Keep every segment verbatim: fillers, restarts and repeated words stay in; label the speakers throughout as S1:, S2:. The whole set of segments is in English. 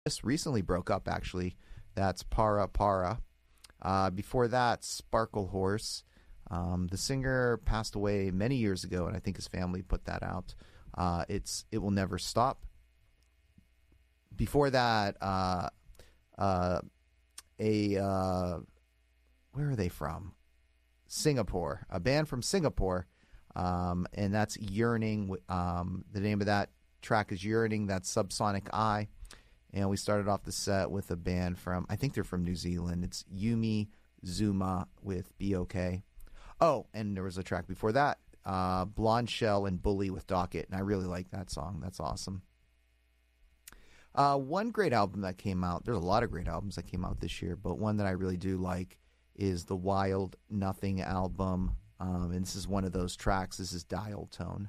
S1: just recently broke up, actually. That's Para Para. Uh, before that, Sparkle Horse. Um, the singer passed away many years ago, and I think his family put that out. Uh, it's It Will Never Stop. Before that, uh, uh, a uh, where are they from? Singapore, a band from Singapore, um, and that's Yearning. Um, the name of that track is Yearning. That's Subsonic Eye. And we started off the set with a band from, I think they're from New Zealand. It's Yumi Zuma with B O K. Oh, and there was a track before that, uh, Blonde Shell and Bully with Docket, and I really like that song. That's awesome. Uh, one great album that came out, there's a lot of great albums that came out this year, but one that I really do like is the Wild Nothing album, um, and this is one of those tracks. This is Dial Tone.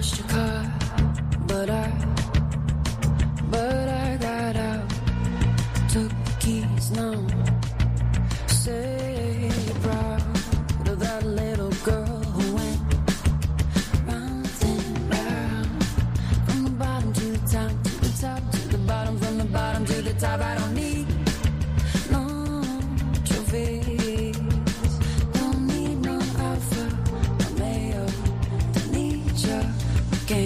S2: washed your car, but I, but I got out, took the keys now. Say you're proud of that little girl who went round and round, from the bottom to the top, to the top, to the bottom, from the bottom to the top. I don't need no trophies, don't need no alpha, Romeo, don't need your game.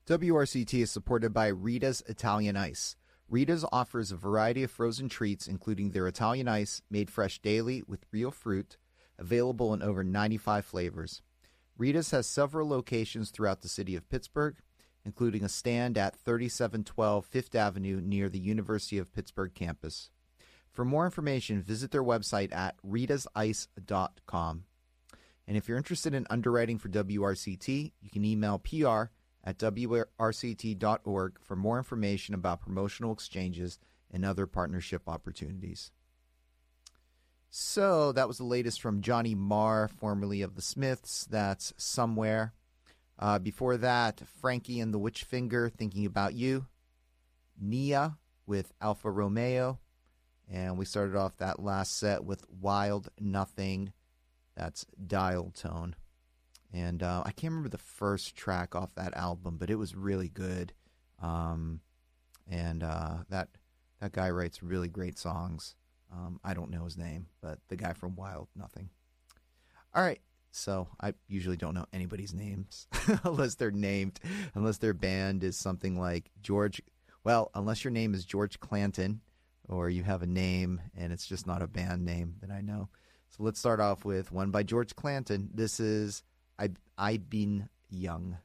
S1: W R C T is supported by Rita's Italian Ice. Rita's offers a variety of frozen treats, including their Italian Ice, made fresh daily with real fruit, available in over ninety-five flavors. Rita's has several locations throughout the city of Pittsburgh, including a stand at thirty-seven twelve Fifth Avenue near the University of Pittsburgh campus. For more information, visit their website at ritas ice dot com. And if you're interested in underwriting for W R C T, you can email P R at W R C T dot org for more information about promotional exchanges and other partnership opportunities. So that was the latest from Johnny Marr, formerly of the Smiths. That's Somewhere. Uh, before that, Frankie and the Witchfinger, Thinking About You. Nia with Alfa Romeo. And we started off that last set with Wild Nothing. That's Dial Tone. And uh, I can't remember the first track off that album, but it was really good. Um, and uh, that that guy writes really great songs. Um, I don't know his name, but the guy from Wild Nothing. All right, so I usually don't know anybody's names unless they're named, unless their band is something like George. Well, unless your name is George Clanton, or you have a name and it's just not a band name that I know. So let's start off with one by George Clanton. This is I, I've Been Young.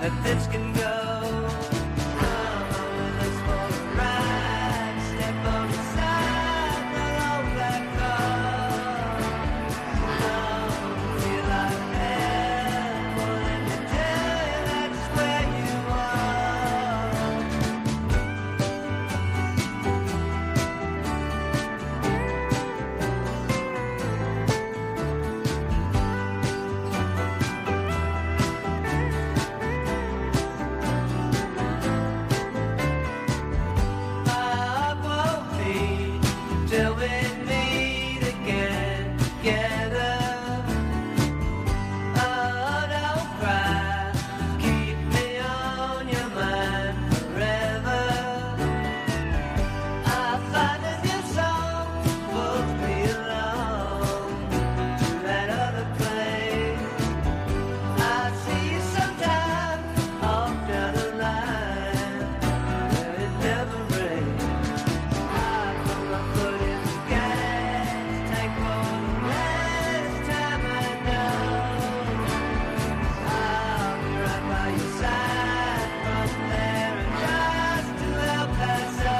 S3: that this can go. Come on, let's for a ride. Step on the side, roll on that car. Don't feel like hell. Well, let me tell you, that's where you are. I won't be till we meet again together. Oh, don't cry, keep me on your mind forever. I find a new song, both belong to that other place. I see you sometime off down the line where it never rains. I put my foot in the gas tank for the last time I know. I'll be right by your side from there and just to El Paso.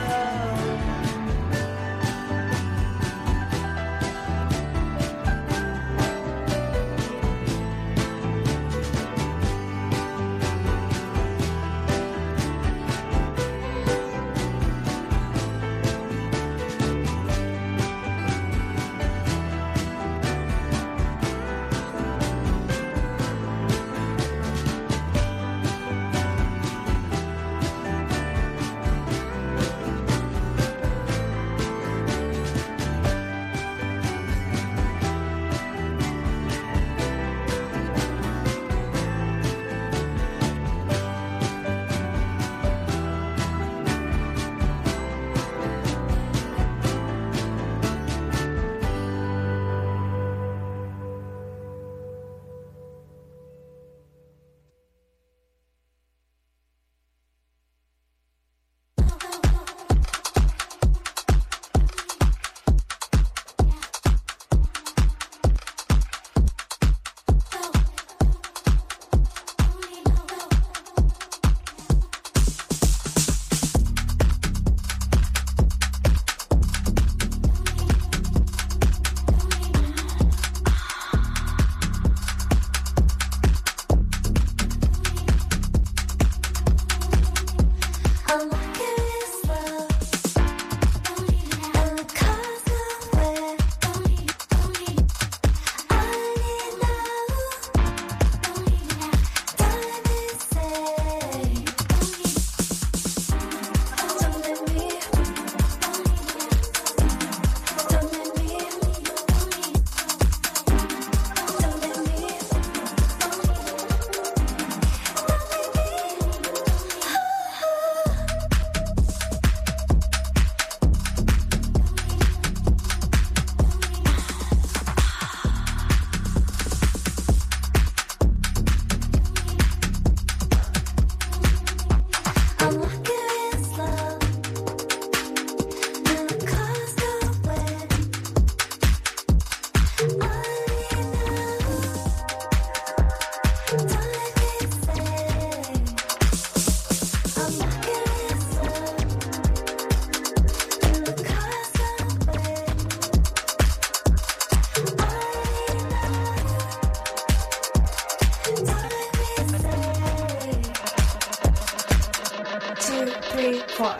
S2: I'm walking this road, and the cars nowhere. I need now, time is saved. Don't let me, don't let me, don't let me. I'm walking real slow, and the cars nowhere. I need now, time is saved. I'm walking real slow, and the cars nowhere. I need now, time is saved. Two, three, four.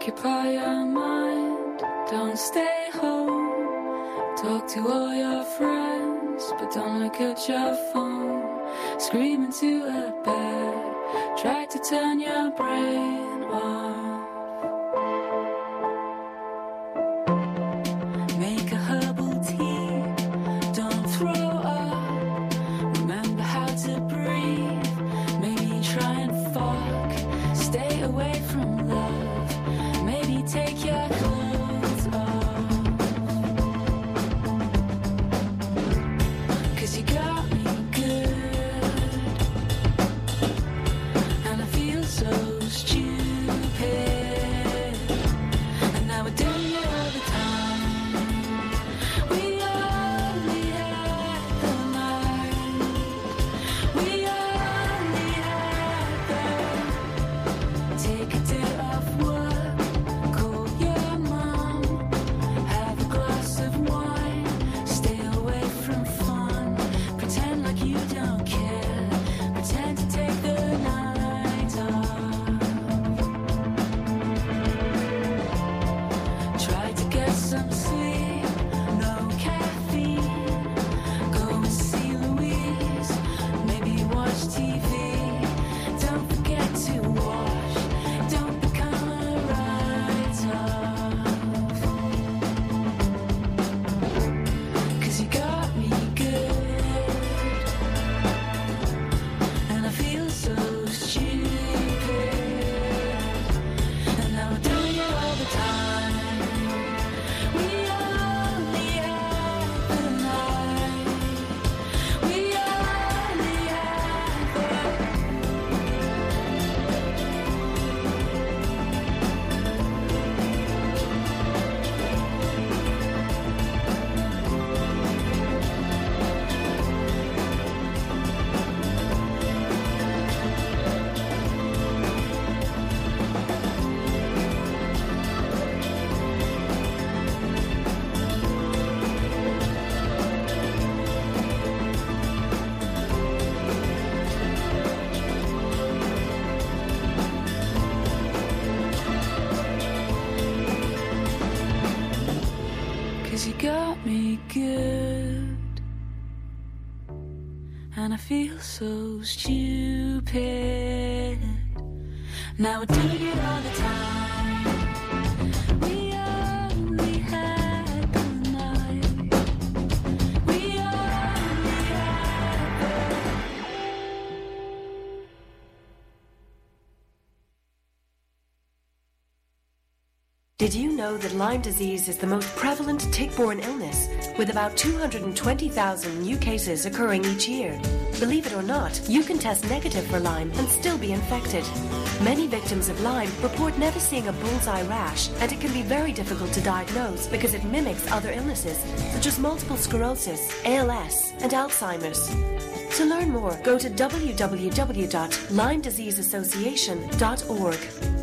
S2: Occupy your mind, don't stay home. Talk to all your friends, but don't look at your phone. Scream into a bed, try to turn your brain off. Make a herbal tea, don't throw up. Remember how to breathe, maybe try and fuck. Stay away from love, maybe take your clothes off. 'Cause you got me good, and I feel so stupid. And now we're doing it all the time. We only had the night. We only had the. Take a day off work, call your mom, have a glass of wine, stay away from fun, pretend like you don't care, pretend to take the night off. Try to get some sleep, no caffeine, go and see Louise, maybe watch T V, don't forget to wash, don't become a write-off. 'Cause you got me good, and I feel so stupid. And now we're doing it all the time. We only have the night. We only have the. Cause you got me good, and I feel so stupid. Now we're doing it all the time. We only had the night. We only had the.
S4: Did you know that Lyme disease is the most prevalent tick-borne illness, with about two hundred twenty thousand new cases occurring each year? Believe it or not, you can test negative for Lyme and still be infected. Many victims of Lyme report never seeing a bullseye rash, and it can be very difficult to diagnose because it mimics other illnesses, such as multiple sclerosis, A L S, and Alzheimer's. To learn more, go to w w w dot lyme disease association dot org.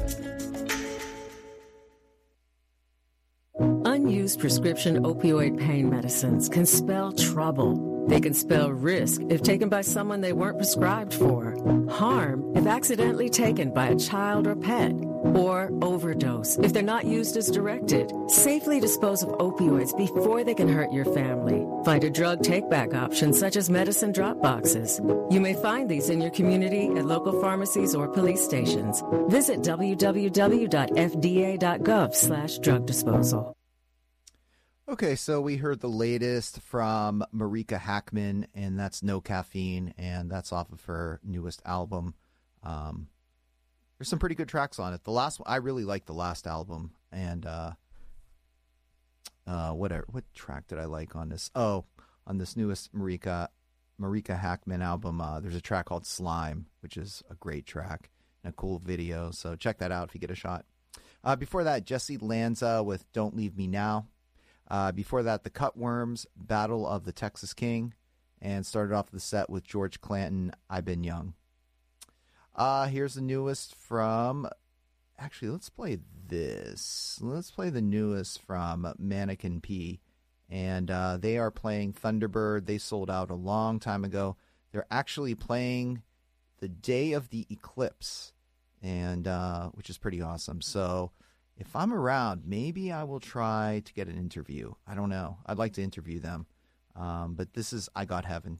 S5: Unused prescription opioid pain medicines can spell trouble. They can spell risk if taken by someone they weren't prescribed for, harm if accidentally taken by a child or pet, or overdose if they're not used as directed. Safely dispose of opioids before they can hurt your family. Find a drug take-back option such as medicine drop boxes. You may find these in your community at local pharmacies or police stations. Visit w w w dot f d a dot gov slash drug disposal.
S1: Okay, so we heard the latest from Marika Hackman, and that's No Caffeine, and that's off of her newest album. Um, there's some pretty good tracks on it. The last one, I really like the last album, and uh, uh, whatever. What track did I like on this? Oh, on this newest Marika Marika Hackman album, uh, there's a track called Slime, which is a great track and a cool video. So check that out if you get a shot. Uh, before that, Jesse Lanza with Don't Leave Me Now. Uh, before that, the Cutworms, Battle of the Texas King, and started off the set with George Clanton, I've Been Young. Uh, here's the newest from, actually, let's play this. Let's play the newest from Mannequin P, and uh, they are playing Thunderbird. They sold out a long time ago. They're actually playing the day of the eclipse, and uh, which is pretty awesome. So if I'm around, maybe I will try to get an interview. I don't know. I'd like to interview them. Um, but this is I Got Heaven.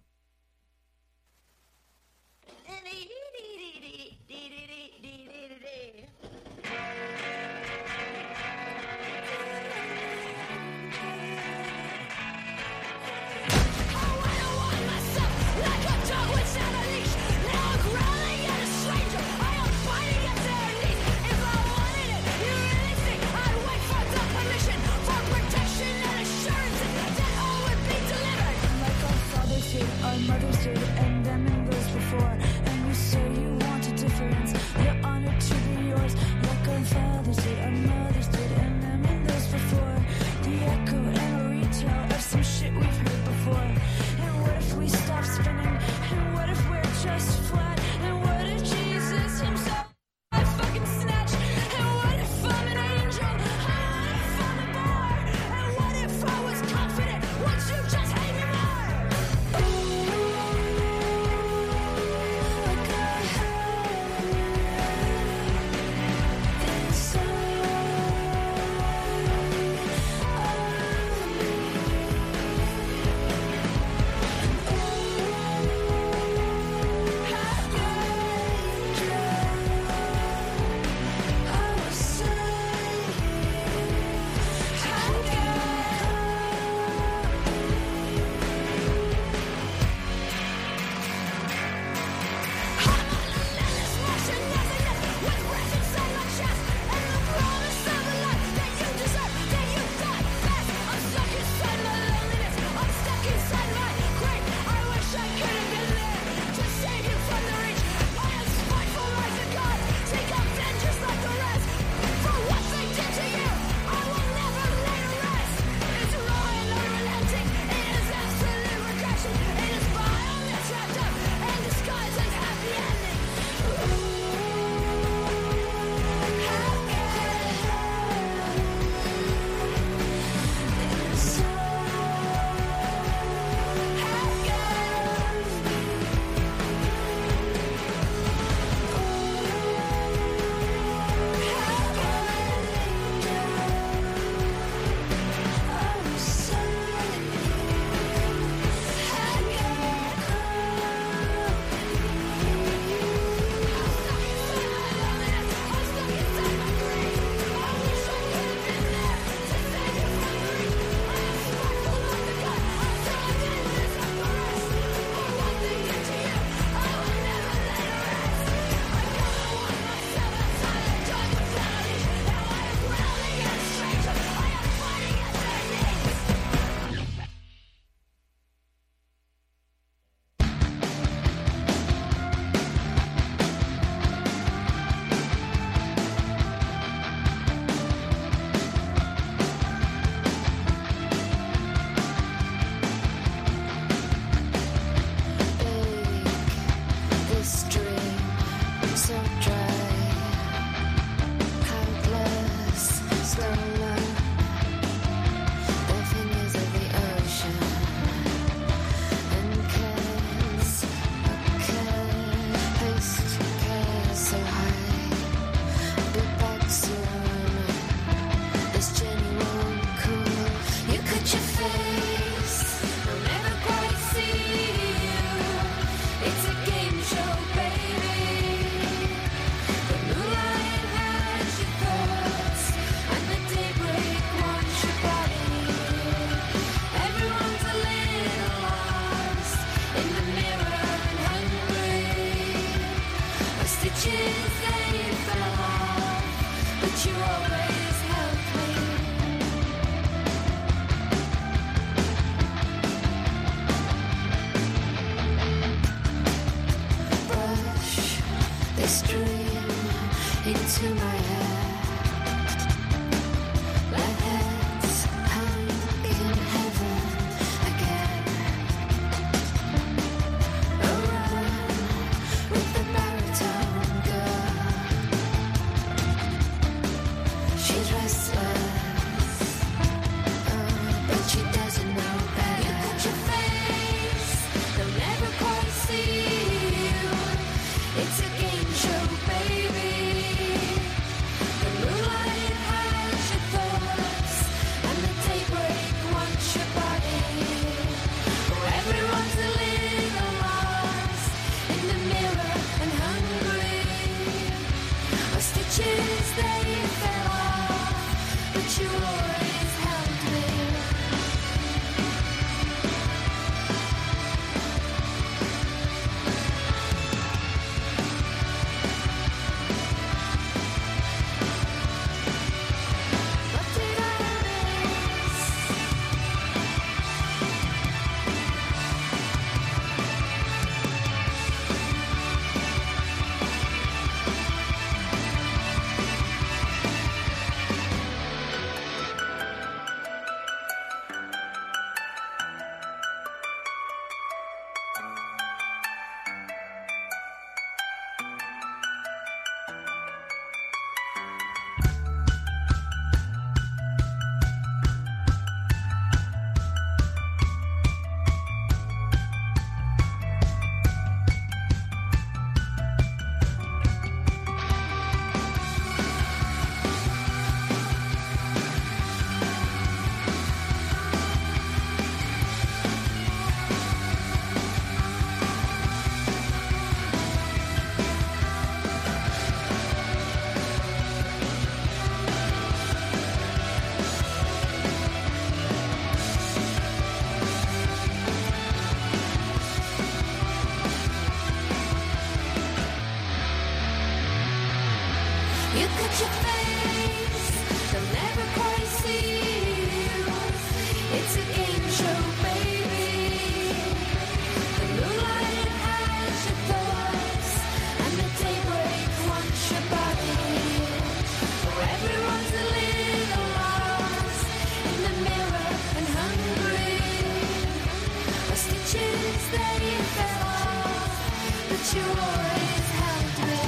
S2: shoes they fell off, but you always held me.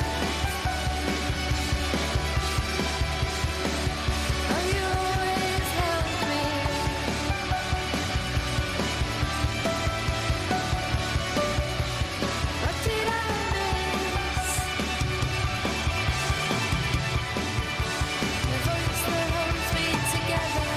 S2: Oh, you always held me. What did I miss? The voice that holds me together.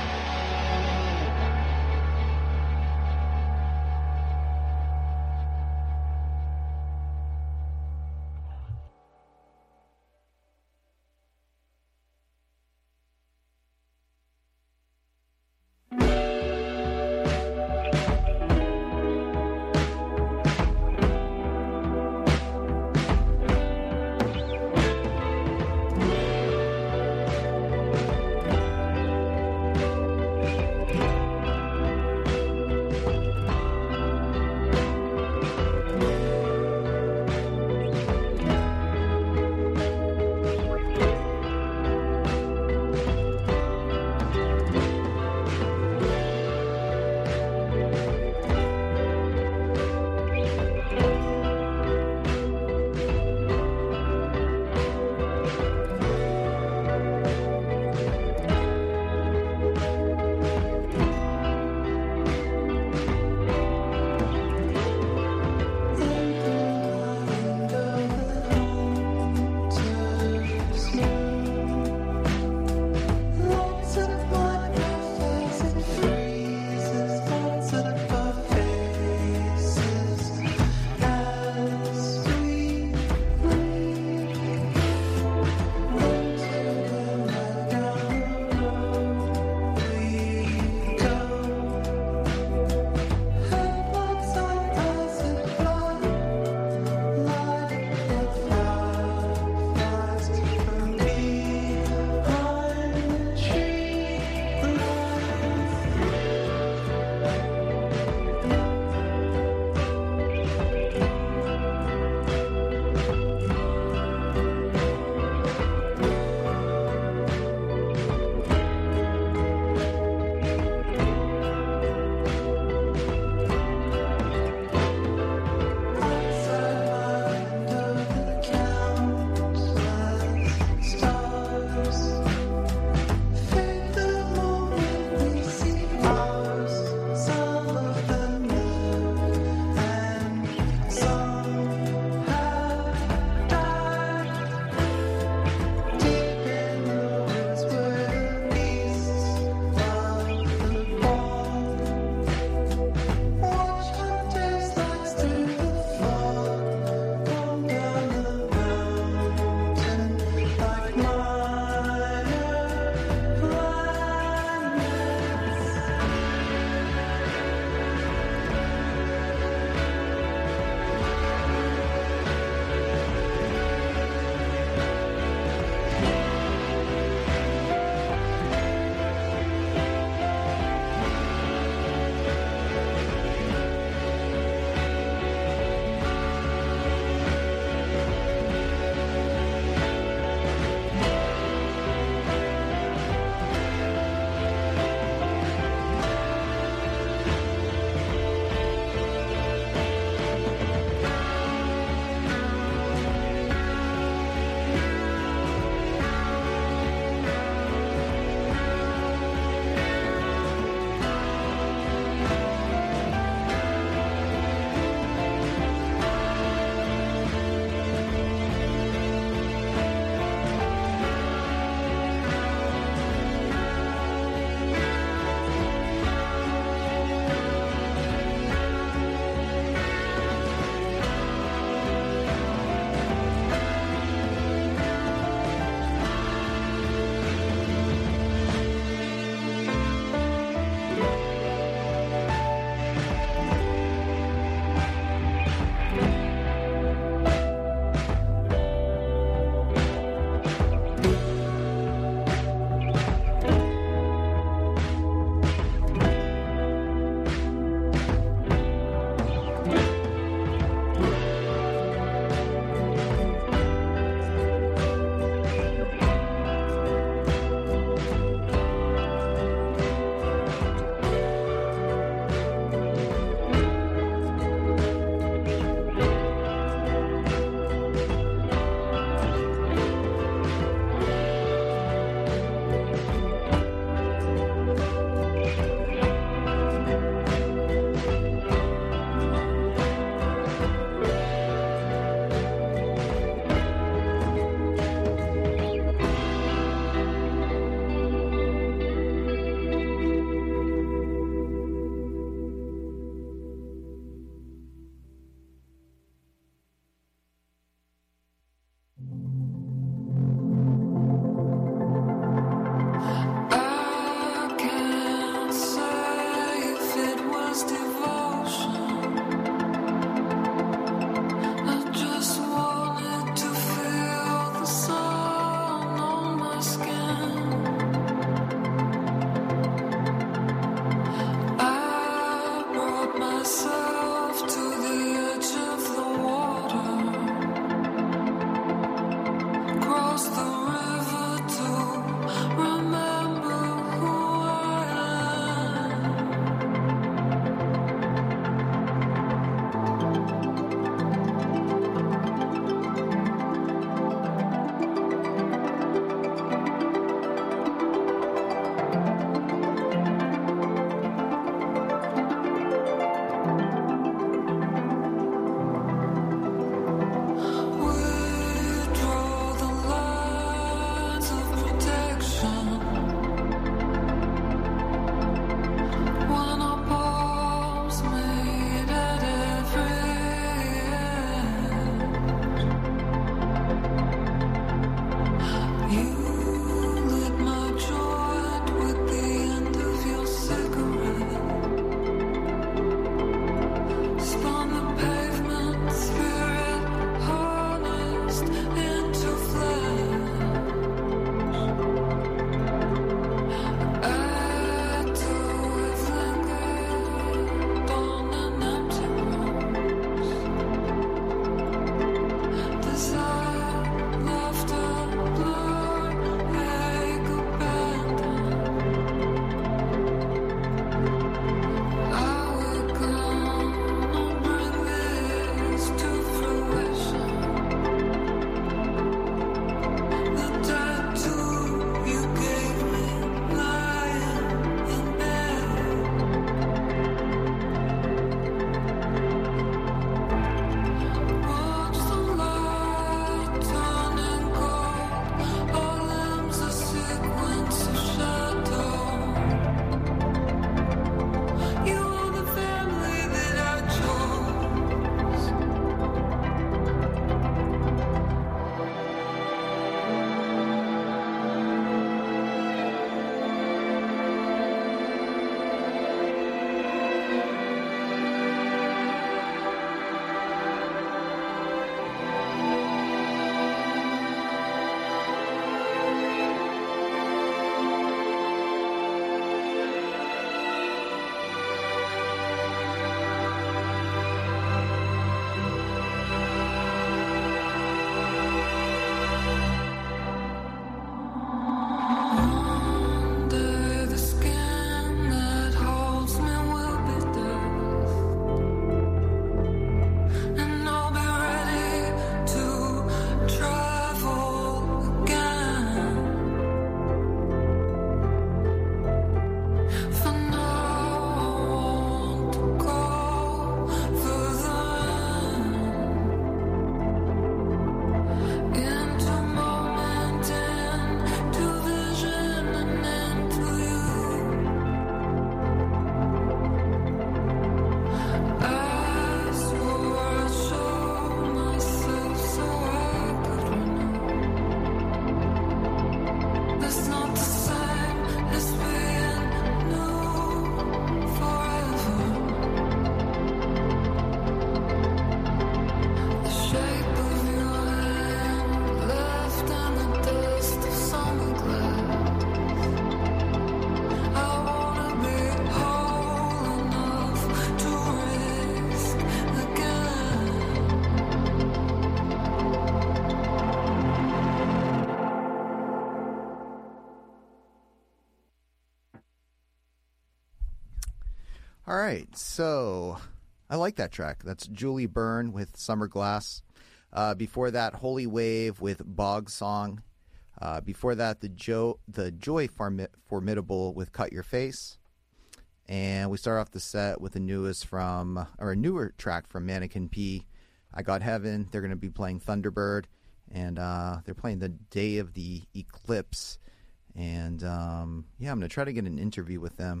S1: All right, so I like that track. That's Julie Byrne with Summer Glass. Uh, before that, Holy Wave with Bog Song. Uh, before that, the Joe, the Joy Formi- Formidable with Cut Your Face. And we start off the set with the newest from, or a newer track from Mannequin P, I Got Heaven. They're going to be playing Thunderbird, and uh, they're playing the day of the eclipse. And um, yeah, I'm going to try to get an interview with them.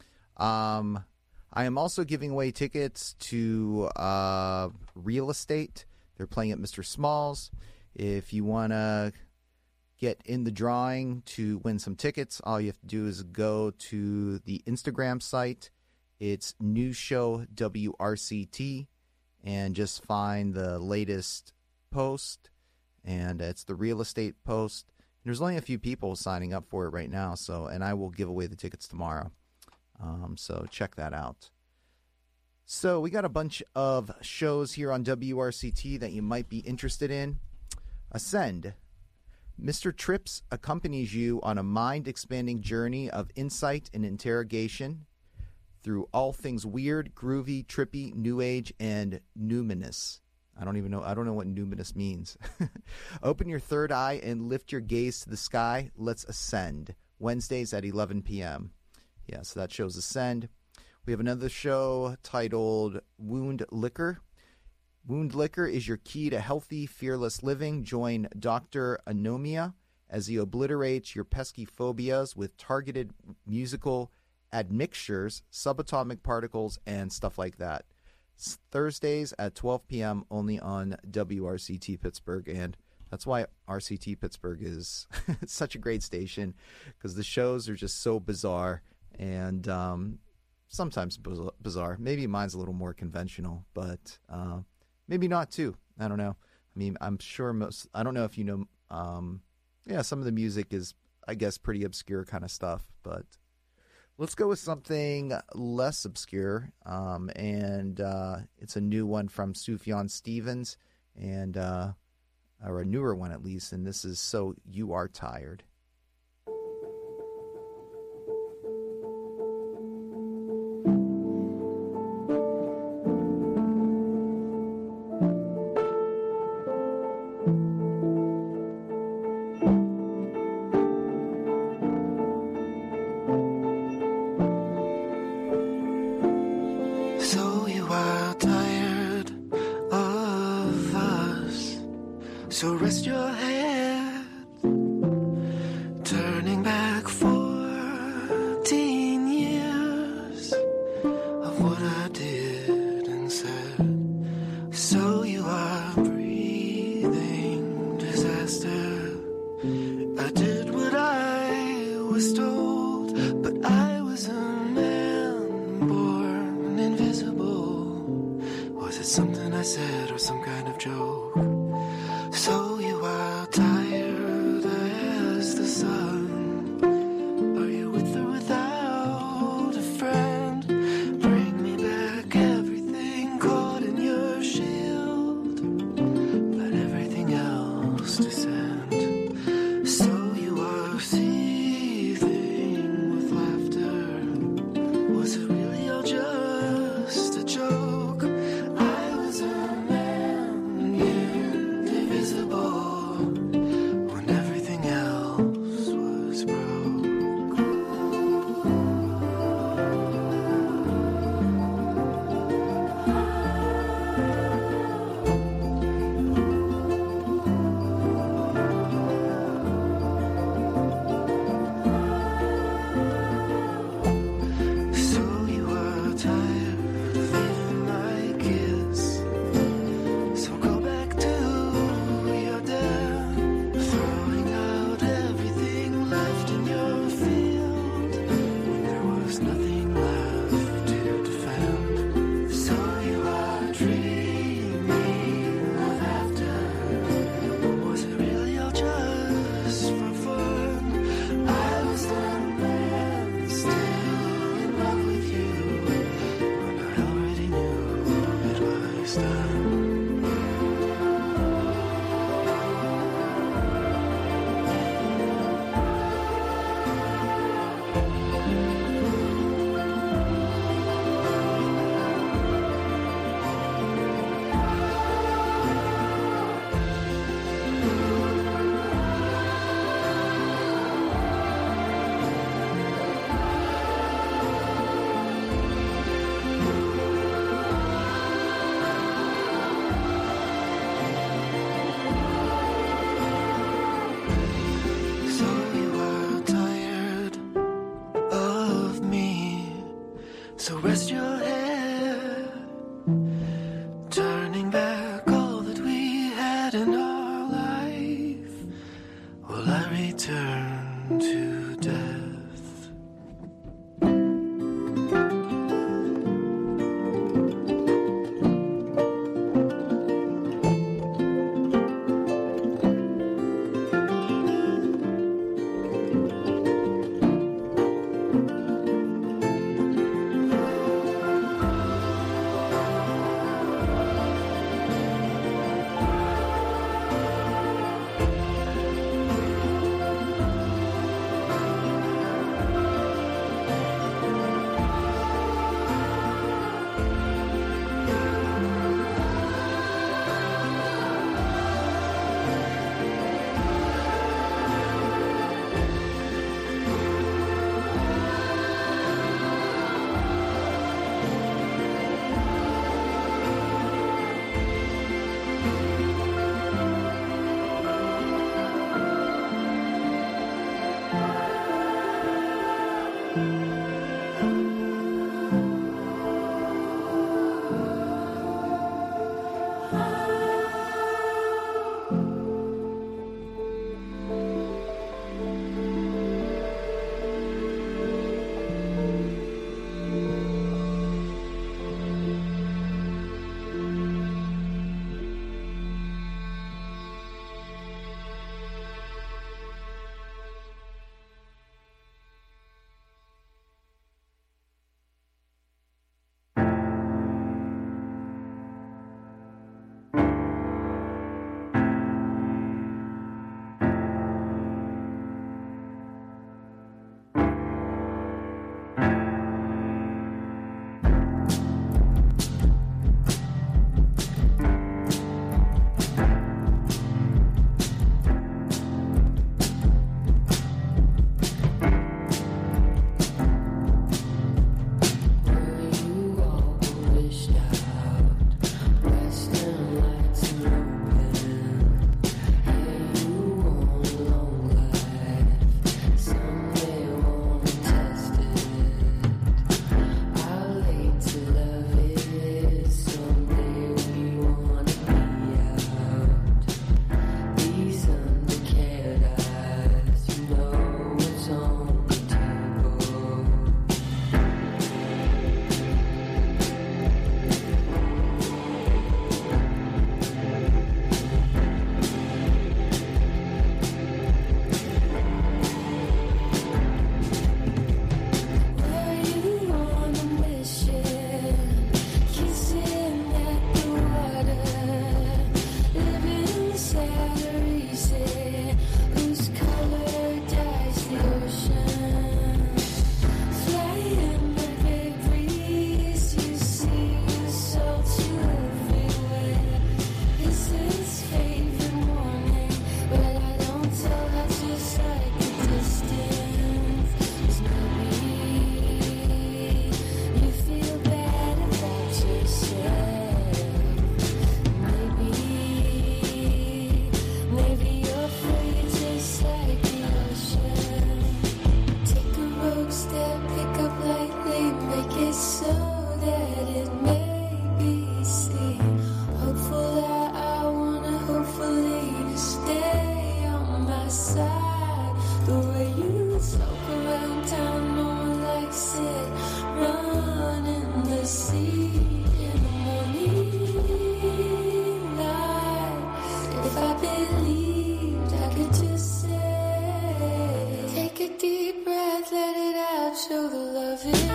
S1: Um, I am also giving away tickets to uh, Real Estate. They're playing at Mister Smalls. If you want to get in the drawing to win some tickets, all you have to do is go to the Instagram site. It's New Show W R C T, and just find the latest post, and it's the Real Estate post. There's only a few people signing up for it right now, so and I will give away the tickets tomorrow. Um, so check that out. So we got a bunch of shows here on W R C T that you might be interested in. Ascend. Mister Trips accompanies you on a mind-expanding journey of insight and interrogation through all things weird, groovy, trippy, new age, and numinous. I don't even know. I don't know what numinous means. Open your third eye and lift your gaze to the sky. Let's ascend. Wednesdays at eleven p.m. Yeah, so that show's Ascend. We have another show titled Wound Liquor. Wound Liquor is your key to healthy, fearless living. Join Doctor Anomia as he obliterates your pesky phobias with targeted musical admixtures, subatomic particles, and stuff like that. It's Thursdays at twelve p.m. only on W R C T Pittsburgh, and that's why R C T Pittsburgh is such a great station, because the shows are just so bizarre and um, sometimes bizarre. Maybe mine's a little more conventional, but uh, maybe not too. I don't know. I mean, I'm sure most, I don't know if you know, um, yeah, some of the music is, I guess, pretty obscure kind of stuff, but let's go with something less obscure, um, and uh, it's a new one from Sufjan Stevens, and uh, or a newer one at least, and this is So You Are Tired.
S6: So you are tired of us, so rest your head, turning back fourteen years of what I did and said. So you are breathing disaster. I did what I was told, but I was a man born invisible. Was it something I said or some kind of joke? So you are tired as the sun. Are you with or without a friend? Bring me back everything caught in your shield. Let everything else descend. So you are seething with laughter. Was it really all just a joke? I was a man invisible when everything else was broke.
S2: inside. The way you soak around town, no one likes it. Run in the sea in the morning light. If I believed I could just say, take a deep breath, let it out, show the love in.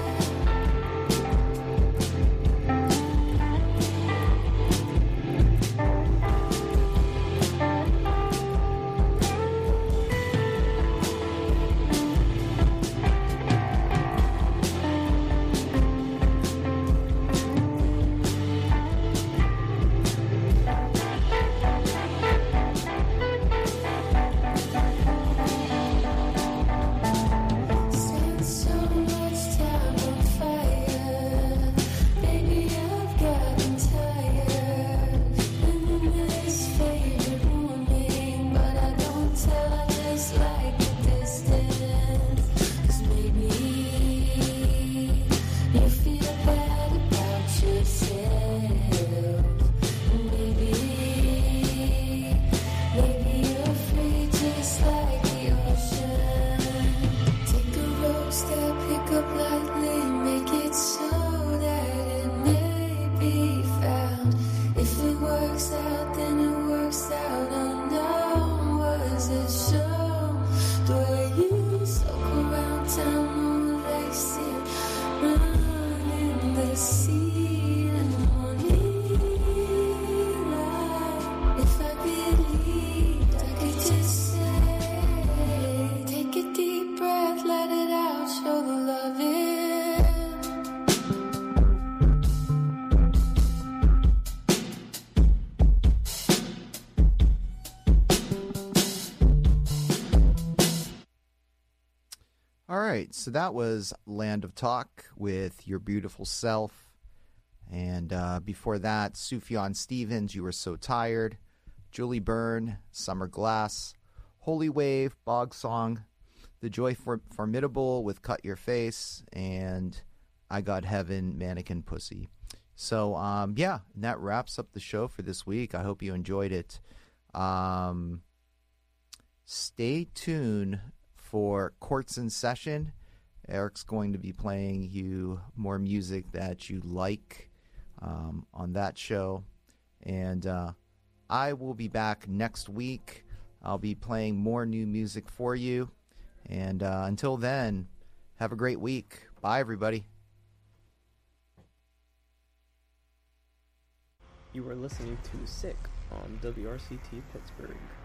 S2: Spent so much time on fire. Baby, I've gotten tired. And I miss favorite morning, but I don't tell. I just like the distance. 'Cause maybe you feel bad about yourself. Maybe, maybe you're free just like the ocean. Take a road step, pick up lightly, make it so that it may be found. If it works out, then it works out. Unknown was it shown. The way you soak around town, no likes it. Run in the sea in the morning light. If I believed I could just say, take a deep breath, let it out, show the love in.
S1: All right, so that was Land of Talk with Your Beautiful Self. And uh, before that, Sufjan Stevens, You Were So Tired. Julie Byrne, Summer Glass. Holy Wave, Bog Song. The Joy For- Formidable with Cut Your Face. And I Got Heaven, Mannequin Pussy. So, um, yeah, and that wraps up the show for this week. I hope you enjoyed it. Um, stay tuned for Courts in Session. Eric's going to be playing you more music that you like um, on that show. And uh, I will be back next week. I'll be playing more new music for you. And uh, until then, have a great week. Bye, everybody.
S7: You are listening to Sick on W R C T Pittsburgh.